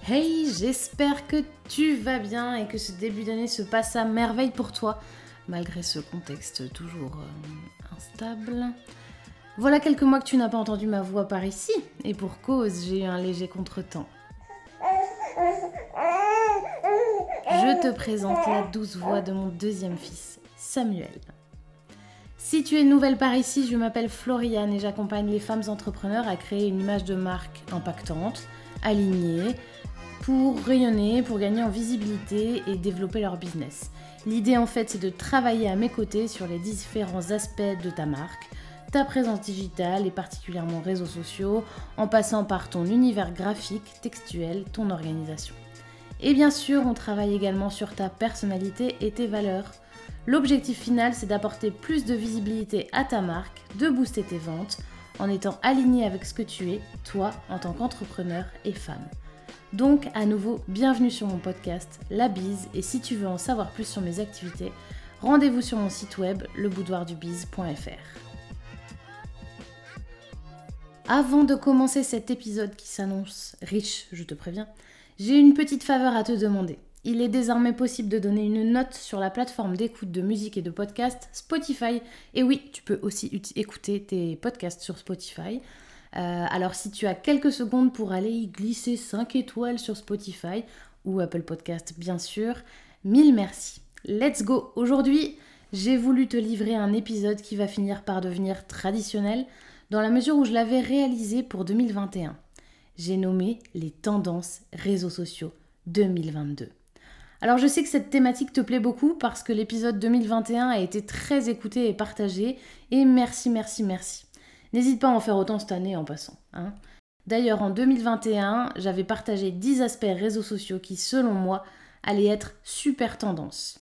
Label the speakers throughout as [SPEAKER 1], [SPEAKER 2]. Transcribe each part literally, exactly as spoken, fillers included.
[SPEAKER 1] Hey, j'espère que tu vas bien et que ce début d'année se passe à merveille pour toi, malgré ce contexte toujours euh, instable. Voilà quelques mois que tu n'as pas entendu ma voix par ici, et pour cause, j'ai eu un léger contretemps. Je te présente la douce voix de mon deuxième fils, Samuel. Si tu es nouvelle par ici, je m'appelle Floriane et j'accompagne les femmes entrepreneurs à créer une image de marque impactante, alignée, pour rayonner, pour gagner en visibilité et développer leur business. L'idée en fait, c'est de travailler à mes côtés sur les différents aspects de ta marque, ta présence digitale et particulièrement réseaux sociaux, en passant par ton univers graphique, textuel, ton organisation. Et bien sûr, on travaille également sur ta personnalité et tes valeurs. L'objectif final, c'est d'apporter plus de visibilité à ta marque, de booster tes ventes, en étant aligné avec ce que tu es, toi, en tant qu'entrepreneur et femme. Donc, à nouveau, bienvenue sur mon podcast, La Bise, et si tu veux en savoir plus sur mes activités, rendez-vous sur mon site web, le boudoir du bise point f r. Avant de commencer cet épisode qui s'annonce riche, je te préviens, j'ai une petite faveur à te demander. Il est désormais possible de donner une note sur la plateforme d'écoute de musique et de podcast Spotify. Et oui, tu peux aussi écouter tes podcasts sur Spotify. Euh, alors si tu as quelques secondes pour aller y glisser cinq étoiles sur Spotify ou Apple Podcast bien sûr, mille merci. Let's go! Aujourd'hui, j'ai voulu te livrer un épisode qui va finir par devenir traditionnel dans la mesure où je l'avais réalisé pour deux mille vingt et un. J'ai nommé les tendances réseaux sociaux deux mille vingt-deux. Alors je sais que cette thématique te plaît beaucoup parce que l'épisode deux mille vingt et un a été très écouté et partagé et merci, merci, merci. N'hésite pas à en faire autant cette année en passant. Hein. D'ailleurs, en deux mille vingt et un, j'avais partagé dix aspects réseaux sociaux qui, selon moi, allaient être super tendances.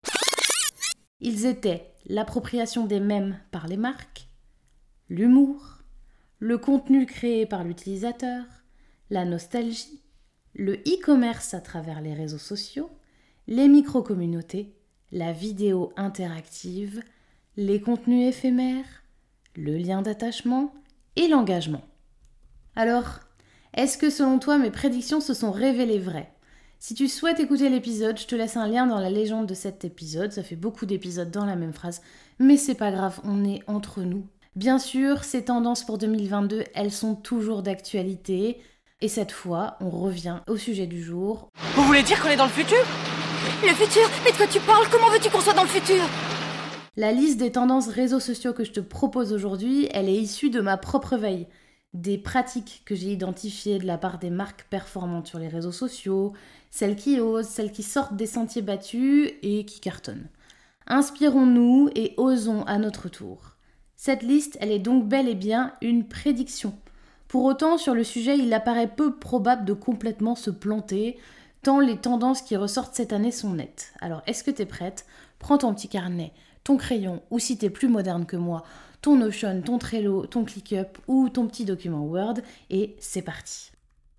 [SPEAKER 1] Ils étaient l'appropriation des mèmes par les marques, l'humour, le contenu créé par l'utilisateur, la nostalgie, le e-commerce à travers les réseaux sociaux, les micro-communautés, la vidéo interactive, les contenus éphémères, le lien d'attachement et l'engagement. Alors, est-ce que selon toi mes prédictions se sont révélées vraies ? Si tu souhaites écouter l'épisode, je te laisse un lien dans la légende de cet épisode, ça fait beaucoup d'épisodes dans la même phrase, mais c'est pas grave, on est entre nous. Bien sûr, ces tendances pour deux mille vingt-deux, elles sont toujours d'actualité, et cette fois, on revient au sujet du jour.
[SPEAKER 2] Vous voulez dire qu'on est dans le futur ?
[SPEAKER 3] Le futur ? Mais de quoi tu parles ? Comment veux-tu qu'on soit dans le futur ?
[SPEAKER 1] La liste des tendances réseaux sociaux que je te propose aujourd'hui, elle est issue de ma propre veille. Des pratiques que j'ai identifiées de la part des marques performantes sur les réseaux sociaux, celles qui osent, celles qui sortent des sentiers battus et qui cartonnent. Inspirons-nous et osons à notre tour. Cette liste, elle est donc bel et bien une prédiction. Pour autant, sur le sujet, il apparaît peu probable de complètement se planter, tant les tendances qui ressortent cette année sont nettes. Alors, est-ce que t'es prête ? Prends ton petit carnet, ton crayon, ou si t'es plus moderne que moi, ton Notion, ton Trello, ton ClickUp ou ton petit document Word, et c'est parti.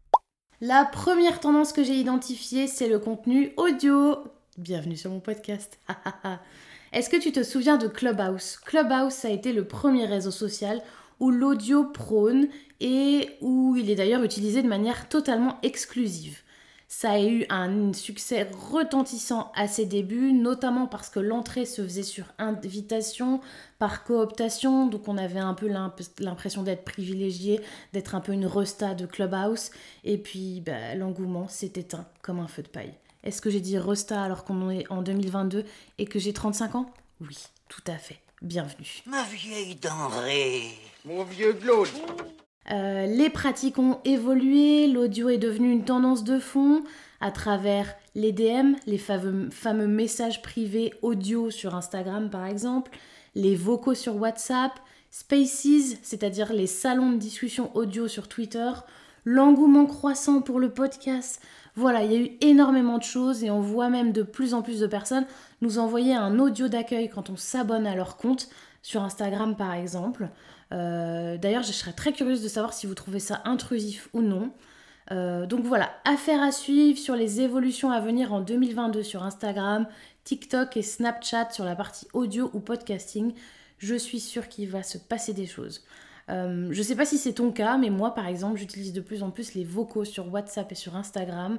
[SPEAKER 1] La première tendance que j'ai identifiée, c'est le contenu audio. Bienvenue sur mon podcast. Est-ce que tu te souviens de Clubhouse ? Clubhouse, ça a été le premier réseau social où l'audio prône et où il est d'ailleurs utilisé de manière totalement exclusive. Ça a eu un succès retentissant à ses débuts, notamment parce que l'entrée se faisait sur invitation, par cooptation, donc on avait un peu l'impression d'être privilégié, d'être un peu une resta de Clubhouse, et puis bah, l'engouement s'est éteint comme un feu de paille. Est-ce que j'ai dit resta alors qu'on est en deux mille vingt-deux et que j'ai trente-cinq ans ? Oui, tout à fait. Bienvenue.
[SPEAKER 2] Ma vieille denrée.
[SPEAKER 4] Mon vieux Claude.
[SPEAKER 1] Euh, les pratiques ont évolué, l'audio est devenu une tendance de fond à travers les D M, les fameux, fameux messages privés audio sur Instagram par exemple, les vocaux sur WhatsApp, Spaces, c'est-à-dire les salons de discussion audio sur Twitter, l'engouement croissant pour le podcast. Voilà, il y a eu énormément de choses et on voit même de plus en plus de personnes nous envoyer un audio d'accueil quand on s'abonne à leur compte, sur Instagram par exemple. Euh, d'ailleurs, je serais très curieuse de savoir si vous trouvez ça intrusif ou non. Euh, donc voilà, affaire à suivre sur les évolutions à venir en deux mille vingt-deux sur Instagram, TikTok et Snapchat sur la partie audio ou podcasting. Je suis sûre qu'il va se passer des choses. Euh, je ne sais pas si c'est ton cas, mais moi par exemple, j'utilise de plus en plus les vocaux sur WhatsApp et sur Instagram.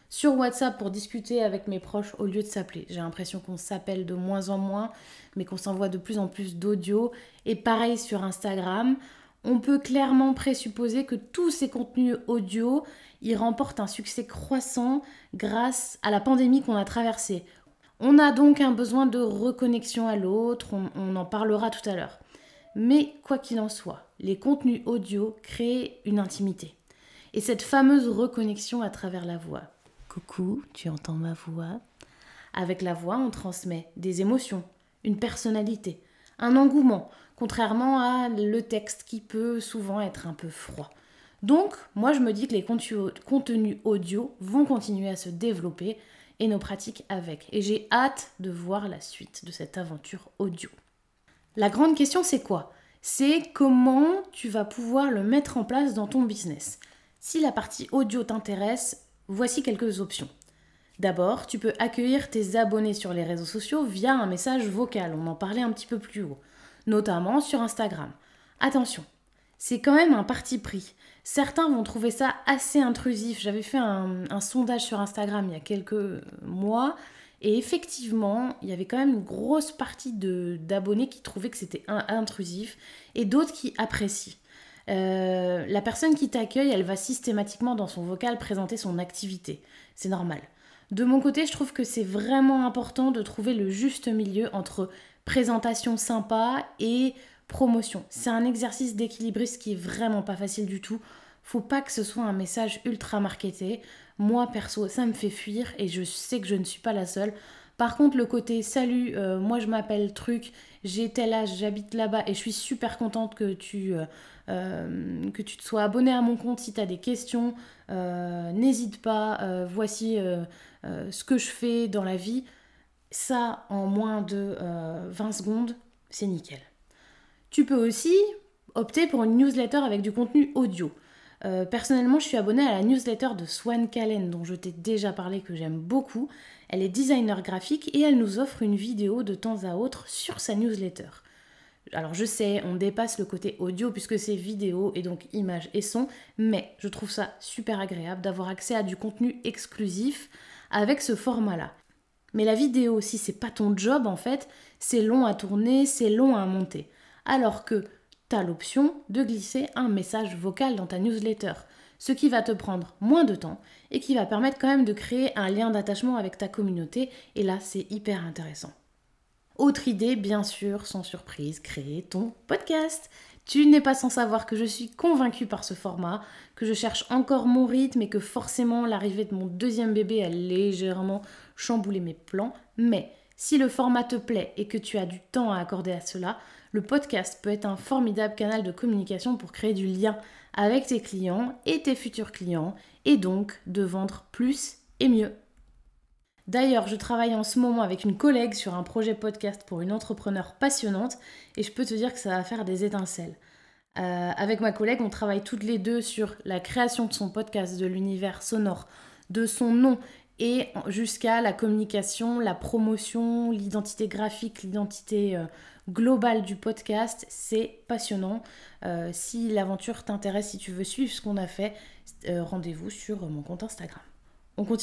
[SPEAKER 1] sur WhatsApp pour discuter avec mes proches au lieu de s'appeler. J'ai l'impression qu'on s'appelle de moins en moins, mais qu'on s'envoie de plus en plus d'audio. Et pareil sur Instagram. On peut clairement présupposer que tous ces contenus audio, ils remportent un succès croissant grâce à la pandémie qu'on a traversée. On a donc un besoin de reconnexion à l'autre, on, on en parlera tout à l'heure. Mais quoi qu'il en soit, les contenus audio créent une intimité. Et cette fameuse reconnexion à travers la voix. Coucou, tu entends ma voix ? Avec la voix, on transmet des émotions, une personnalité, un engouement, contrairement à le texte qui peut souvent être un peu froid. Donc, moi je me dis que les contenus audio vont continuer à se développer et nos pratiques avec. Et j'ai hâte de voir la suite de cette aventure audio. La grande question c'est quoi ? C'est comment tu vas pouvoir le mettre en place dans ton business. Si la partie audio t'intéresse, voici quelques options. D'abord, tu peux accueillir tes abonnés sur les réseaux sociaux via un message vocal, on en parlait un petit peu plus haut, notamment sur Instagram. Attention, c'est quand même un parti pris. Certains vont trouver ça assez intrusif. J'avais fait un, un sondage sur Instagram il y a quelques mois et effectivement, il y avait quand même une grosse partie de, d'abonnés qui trouvaient que c'était un, intrusif et d'autres qui apprécient. Euh, la personne qui t'accueille, elle va systématiquement dans son vocal présenter son activité. C'est normal. De mon côté, je trouve que c'est vraiment important de trouver le juste milieu entre présentation sympa et promotion. C'est un exercice d'équilibriste qui est vraiment pas facile du tout. Faut pas que ce soit un message ultra marketé. Moi, perso, ça me fait fuir et je sais que je ne suis pas la seule. Par contre, le côté « Salut, euh, moi je m'appelle truc, j'ai tel âge, j'habite là-bas et je suis super contente que tu, euh, euh, que tu te sois abonné à mon compte. Si tu as des questions, euh, n'hésite pas. Euh, voici euh, euh, ce que je fais dans la vie. » Ça, en moins de euh, vingt secondes, c'est nickel. Tu peux aussi opter pour une newsletter avec du contenu audio. Euh, personnellement, je suis abonnée à la newsletter de Swan Callen, dont je t'ai déjà parlé, que j'aime beaucoup. Elle est designer graphique et elle nous offre une vidéo de temps à autre sur sa newsletter. Alors je sais, on dépasse le côté audio puisque c'est vidéo et donc images et son, mais je trouve ça super agréable d'avoir accès à du contenu exclusif avec ce format-là. Mais la vidéo, si c'est pas ton job en fait, c'est long à tourner, c'est long à monter. Alors que tu as l'option de glisser un message vocal dans ta newsletter, ce qui va te prendre moins de temps et qui va permettre quand même de créer un lien d'attachement avec ta communauté, et là c'est hyper intéressant. Autre idée, bien sûr, sans surprise, créer ton podcast. Tu n'es pas sans savoir que je suis convaincue par ce format, que je cherche encore mon rythme et que forcément l'arrivée de mon deuxième bébé a légèrement chamboulé mes plans, mais si le format te plaît et que tu as du temps à accorder à cela, le podcast peut être un formidable canal de communication pour créer du lien avec tes clients et tes futurs clients et donc de vendre plus et mieux. D'ailleurs, je travaille en ce moment avec une collègue sur un projet podcast pour une entrepreneure passionnante et je peux te dire que ça va faire des étincelles. Euh, avec ma collègue, on travaille toutes les deux sur la création de son podcast, de l'univers sonore, de son nom et jusqu'à la communication, la promotion, l'identité graphique, l'identité euh, globale du podcast. C'est passionnant. Euh, si l'aventure t'intéresse, si tu veux suivre ce qu'on a fait, euh, rendez-vous sur mon compte Instagram. On continue ?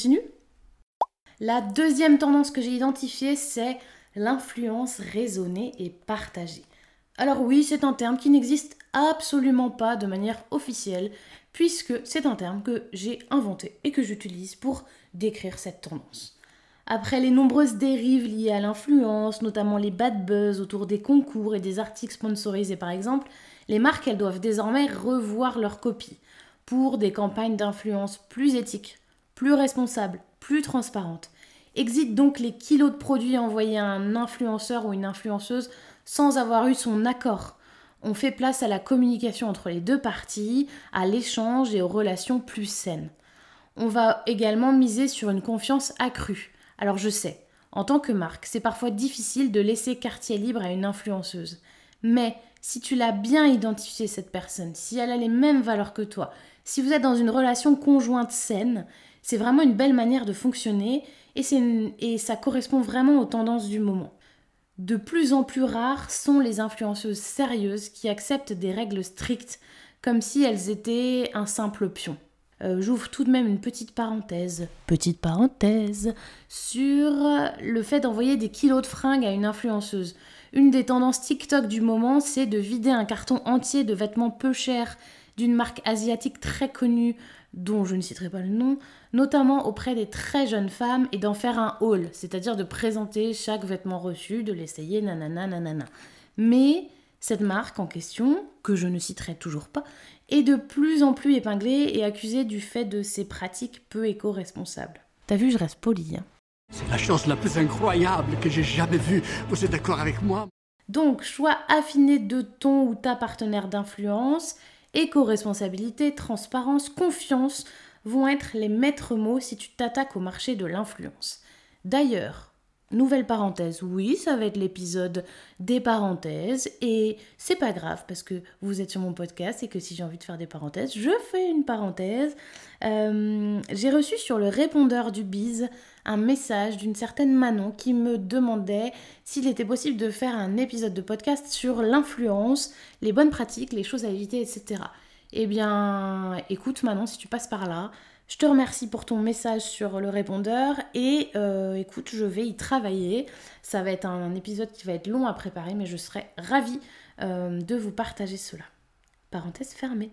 [SPEAKER 1] La deuxième tendance que j'ai identifiée, c'est l'influence raisonnée et partagée. Alors oui, c'est un terme qui n'existe absolument pas de manière officielle, puisque c'est un terme que j'ai inventé et que j'utilise pour décrire cette tendance. Après les nombreuses dérives liées à l'influence, notamment les bad buzz autour des concours et des articles sponsorisés par exemple, les marques elles doivent désormais revoir leur copie pour des campagnes d'influence plus éthiques, plus responsables, plus transparentes. Exit donc les kilos de produits envoyés à un influenceur ou une influenceuse sans avoir eu son accord. On fait place à la communication entre les deux parties, à l'échange et aux relations plus saines. On va également miser sur une confiance accrue. Alors je sais, en tant que marque, c'est parfois difficile de laisser quartier libre à une influenceuse. Mais si tu l'as bien identifié cette personne, si elle a les mêmes valeurs que toi, si vous êtes dans une relation conjointe saine, c'est vraiment une belle manière de fonctionner et, c'est une, et ça correspond vraiment aux tendances du moment. De plus en plus rares sont les influenceuses sérieuses qui acceptent des règles strictes, comme si elles étaient un simple pion. euh, j'ouvre tout de même une petite parenthèse, petite parenthèse, sur le fait d'envoyer des kilos de fringues à une influenceuse. Une des tendances TikTok du moment, c'est de vider un carton entier de vêtements peu chers d'une marque asiatique très connue, dont je ne citerai pas le nom, notamment auprès des très jeunes femmes, et d'en faire un haul, c'est-à-dire de présenter chaque vêtement reçu, de l'essayer, nanana, nanana. Mais cette marque en question, que je ne citerai toujours pas, est de plus en plus épinglée et accusée du fait de ses pratiques peu éco-responsables. T'as vu, je reste polie, hein.
[SPEAKER 4] C'est la chose la plus incroyable que j'ai jamais vue. Vous êtes d'accord avec moi ?
[SPEAKER 1] Donc, choix affiné de ton ou ta partenaire d'influence, éco-responsabilité, transparence, confiance vont être les maîtres mots si tu t'attaques au marché de l'influence. D'ailleurs, nouvelle parenthèse, oui, ça va être l'épisode des parenthèses et c'est pas grave parce que vous êtes sur mon podcast et que si j'ai envie de faire des parenthèses, je fais une parenthèse. Euh, j'ai reçu sur le répondeur du Biz un message d'une certaine Manon qui me demandait s'il était possible de faire un épisode de podcast sur l'influence, les bonnes pratiques, les choses à éviter, et cetera. Eh bien, écoute Manon, si tu passes par là, je te remercie pour ton message sur le répondeur et euh, écoute, je vais y travailler. Ça va être un épisode qui va être long à préparer, mais je serai ravie euh, de vous partager cela. Parenthèse fermée.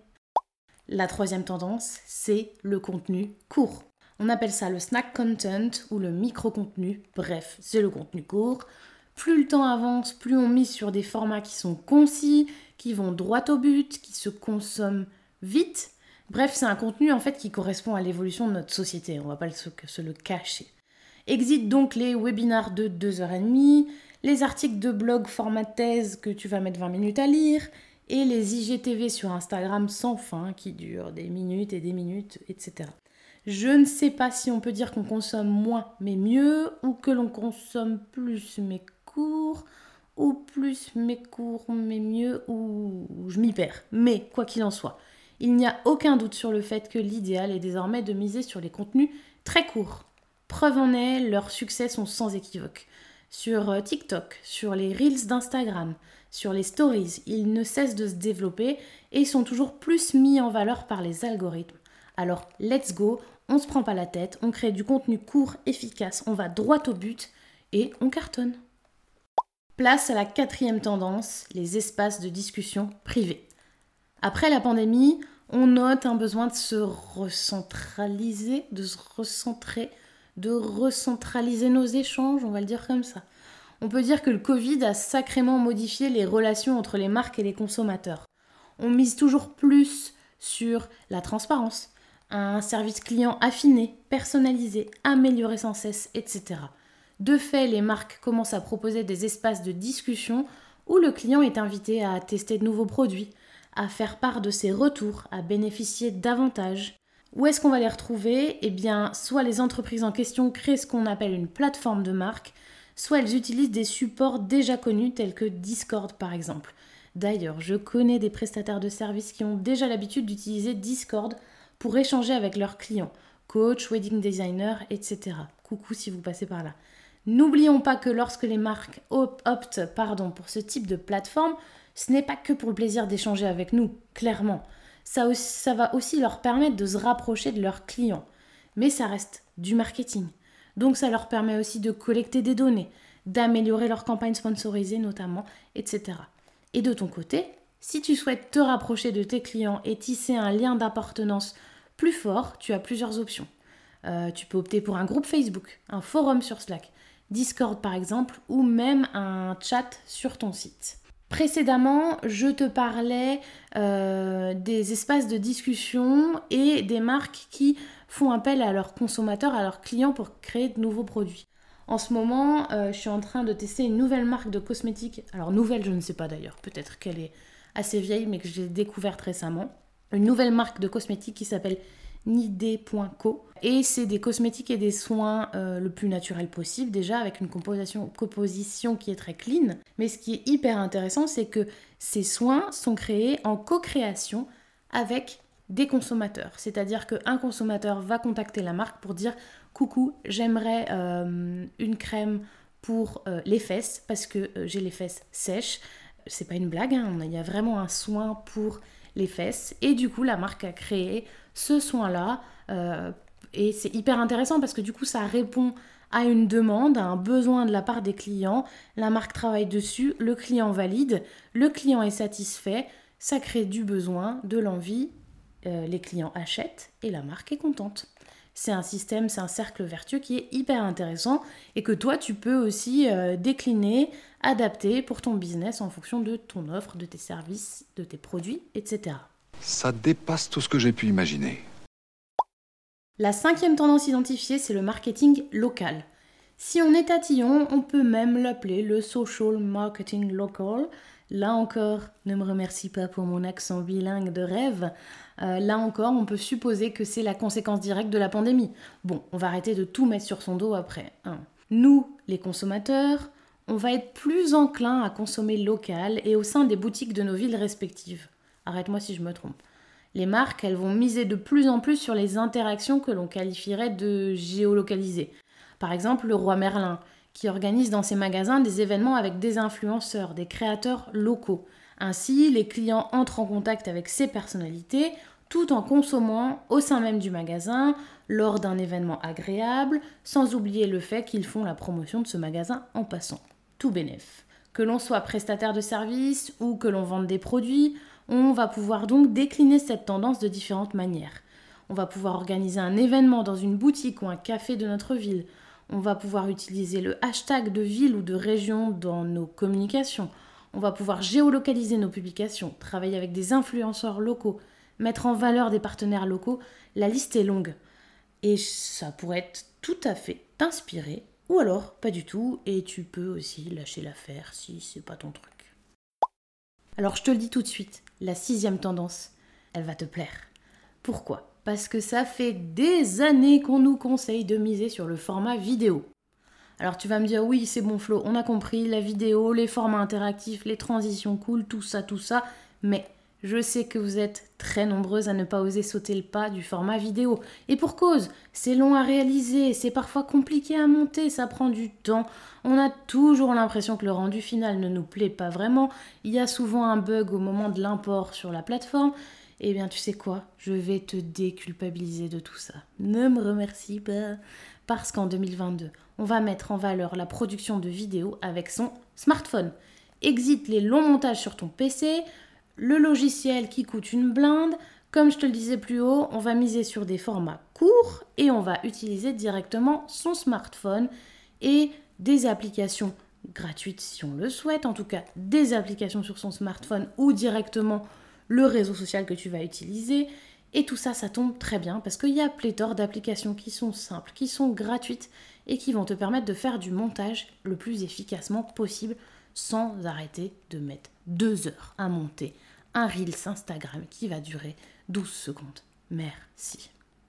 [SPEAKER 1] La troisième tendance, c'est le contenu court. On appelle ça le snack content ou le micro-contenu. Bref, c'est le contenu court. Plus le temps avance, plus on mise sur des formats qui sont concis, qui vont droit au but, qui se consomment vite. Bref, c'est un contenu en fait qui correspond à l'évolution de notre société. On ne va pas se, se le cacher. Exit donc les webinars de deux heures trente, les articles de blog format thèse que tu vas mettre vingt minutes à lire, et les I G T V sur Instagram sans fin qui durent des minutes et des minutes, et cetera. Je ne sais pas si on peut dire qu'on consomme moins mais mieux, ou que l'on consomme plus mais court, ou plus mais court mais mieux, ou je m'y perds. Mais quoi qu'il en soit, il n'y a aucun doute sur le fait que l'idéal est désormais de miser sur les contenus très courts. Preuve en est, leurs succès sont sans équivoque. Sur TikTok, sur les Reels d'Instagram, sur les Stories, ils ne cessent de se développer et sont toujours plus mis en valeur par les algorithmes. Alors, let's go, on se prend pas la tête, on crée du contenu court, efficace, on va droit au but et on cartonne. Place à la quatrième tendance, les espaces de discussion privés. Après la pandémie, on note un besoin de se recentraliser, de se recentrer, de recentraliser nos échanges, on va le dire comme ça. On peut dire que le Covid a sacrément modifié les relations entre les marques et les consommateurs. On mise toujours plus sur la transparence, un service client affiné, personnalisé, amélioré sans cesse, et cetera. De fait, les marques commencent à proposer des espaces de discussion où le client est invité à tester de nouveaux produits, à faire part de ses retours, à bénéficier d'avantages. Où est-ce qu'on va les retrouver ? Eh bien, soit les entreprises en question créent ce qu'on appelle une plateforme de marque, soit elles utilisent des supports déjà connus tels que Discord par exemple. D'ailleurs, je connais des prestataires de services qui ont déjà l'habitude d'utiliser Discord pour échanger avec leurs clients, coach, wedding designer, et cetera. Coucou si vous passez par là. N'oublions pas que lorsque les marques optent pardon, pour ce type de plateforme, ce n'est pas que pour le plaisir d'échanger avec nous, clairement. Ça, aussi, ça va aussi leur permettre de se rapprocher de leurs clients. Mais ça reste du marketing. Donc ça leur permet aussi de collecter des données, d'améliorer leurs campagnes sponsorisées notamment, et cetera. Et de ton côté, si tu souhaites te rapprocher de tes clients et tisser un lien d'appartenance plus fort, tu as plusieurs options. Euh, tu peux opter pour un groupe Facebook, un forum sur Slack, Discord par exemple, ou même un chat sur ton site. Précédemment, je te parlais euh, des espaces de discussion et des marques qui font appel à leurs consommateurs, à leurs clients pour créer de nouveaux produits. En ce moment, euh, je suis en train de tester une nouvelle marque de cosmétiques. Alors nouvelle, je ne sais pas d'ailleurs, peut-être qu'elle est assez vieille, mais que j'ai découverte récemment. Une nouvelle marque de cosmétiques qui s'appelle Nidé point co. Et c'est des cosmétiques et des soins euh, le plus naturel possible, déjà avec une composition, composition qui est très clean. Mais ce qui est hyper intéressant, c'est que ces soins sont créés en co-création avec des consommateurs. C'est-à-dire qu'un consommateur va contacter la marque pour dire « Coucou, j'aimerais euh, une crème pour euh, les fesses parce que euh, j'ai les fesses sèches. » C'est pas une blague, hein, il y a vraiment un soin pour les fesses. Et du coup, la marque a créé ce soin-là. Euh, et c'est hyper intéressant parce que du coup, ça répond à une demande, à un besoin de la part des clients. La marque travaille dessus, le client valide, le client est satisfait, ça crée du besoin, de l'envie, euh, les clients achètent et la marque est contente. C'est un système, c'est un cercle vertueux qui est hyper intéressant et que toi, tu peux aussi euh, décliner, adapter pour ton business en fonction de ton offre, de tes services, de tes produits, et cetera.
[SPEAKER 5] Ça dépasse tout ce que j'ai pu imaginer.
[SPEAKER 1] La cinquième tendance identifiée, c'est le marketing local. Si on est tatillon, on peut même l'appeler le social marketing local. Là encore, ne me remercie pas pour mon accent bilingue de rêve. Euh, là encore, on peut supposer que c'est la conséquence directe de la pandémie. Bon, on va arrêter de tout mettre sur son dos après. Hein. Nous, les consommateurs, on va être plus enclins à consommer local et au sein des boutiques de nos villes respectives. Arrête-moi si je me trompe. Les marques, elles vont miser de plus en plus sur les interactions que l'on qualifierait de géolocalisées. Par exemple, le Roi Merlin, qui organise dans ses magasins des événements avec des influenceurs, des créateurs locaux. Ainsi, les clients entrent en contact avec ces personnalités tout en consommant au sein même du magasin, lors d'un événement agréable, sans oublier le fait qu'ils font la promotion de ce magasin en passant. Tout bénef. Que l'on soit prestataire de services ou que l'on vende des produits, on va pouvoir donc décliner cette tendance de différentes manières. On va pouvoir organiser un événement dans une boutique ou un café de notre ville. On va pouvoir utiliser le hashtag de ville ou de région dans nos communications. On va pouvoir géolocaliser nos publications, travailler avec des influenceurs locaux, mettre en valeur des partenaires locaux. La liste est longue. Et ça pourrait être tout à fait t'inspirer, ou alors pas du tout, et tu peux aussi lâcher l'affaire si c'est pas ton truc. Alors je te le dis tout de suite, la sixième tendance, elle va te plaire. Pourquoi ? Parce que ça fait des années qu'on nous conseille de miser sur le format vidéo. Alors tu vas me dire, oui c'est bon Flo, on a compris, la vidéo, les formats interactifs, les transitions cool, tout ça, tout ça, mais je sais que vous êtes très nombreuses à ne pas oser sauter le pas du format vidéo. Et pour cause, c'est long à réaliser, c'est parfois compliqué à monter, ça prend du temps. On a toujours l'impression que le rendu final ne nous plaît pas vraiment. Il y a souvent un bug au moment de l'import sur la plateforme. Eh bien, tu sais quoi ? Je vais te déculpabiliser de tout ça. Ne me remercie pas. Parce qu'en deux mille vingt-deux, on va mettre en valeur la production de vidéos avec son smartphone. Exit les longs montages sur ton P C, le logiciel qui coûte une blinde. Comme je te le disais plus haut, on va miser sur des formats courts et on va utiliser directement son smartphone et des applications gratuites si on le souhaite. En tout cas, des applications sur son smartphone ou directement le réseau social que tu vas utiliser. Et tout ça, ça tombe très bien parce qu'il y a pléthore d'applications qui sont simples, qui sont gratuites et qui vont te permettre de faire du montage le plus efficacement possible sans arrêter de mettre deux heures à monter un Reels Instagram qui va durer douze secondes. Merci.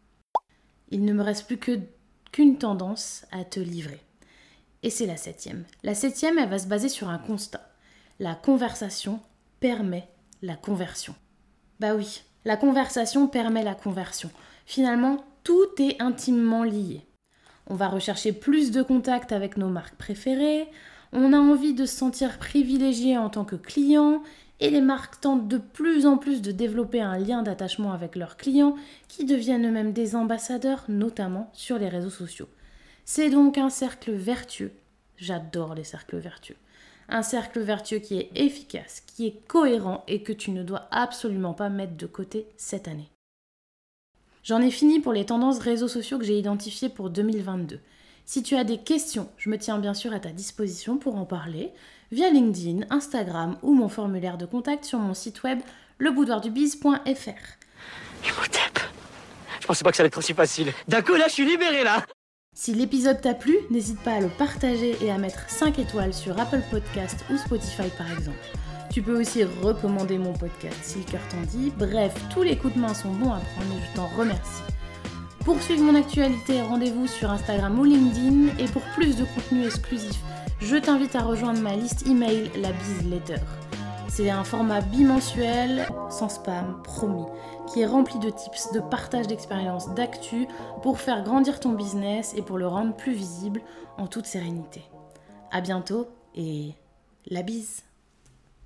[SPEAKER 1] Il ne me reste plus que, qu'une tendance à te livrer. Et c'est la septième. La septième, elle va se baser sur un constat. La conversation permet la conversion. Bah oui, la conversation permet la conversion. Finalement, tout est intimement lié. On va rechercher plus de contacts avec nos marques préférées, on a envie de se sentir privilégié en tant que client, et les marques tentent de plus en plus de développer un lien d'attachement avec leurs clients qui deviennent eux-mêmes des ambassadeurs, notamment sur les réseaux sociaux. C'est donc un cercle vertueux. J'adore les cercles vertueux. Un cercle vertueux qui est efficace, qui est cohérent et que tu ne dois absolument pas mettre de côté cette année. J'en ai fini pour les tendances réseaux sociaux que j'ai identifiées pour deux mille vingt-deux. Si tu as des questions, je me tiens bien sûr à ta disposition pour en parler via LinkedIn, Instagram ou mon formulaire de contact sur mon site web le boudoir du biz point f r.
[SPEAKER 2] Imhotep, je pensais pas que ça allait être aussi facile. D'un coup là, je suis libéré là.
[SPEAKER 1] Si l'épisode t'a plu, n'hésite pas à le partager et à mettre cinq étoiles sur Apple Podcast ou Spotify par exemple. Tu peux aussi recommander mon podcast si le cœur t'en dit. Bref, tous les coups de main sont bons à prendre et je t'en remercie. Pour suivre mon actualité, rendez-vous sur Instagram ou LinkedIn. Et pour plus de contenu exclusif, je t'invite à rejoindre ma liste email, la Biz Letter. C'est un format bimensuel, sans spam, promis, qui est rempli de tips, de partage d'expériences, d'actu, pour faire grandir ton business et pour le rendre plus visible en toute sérénité. À bientôt et la bise!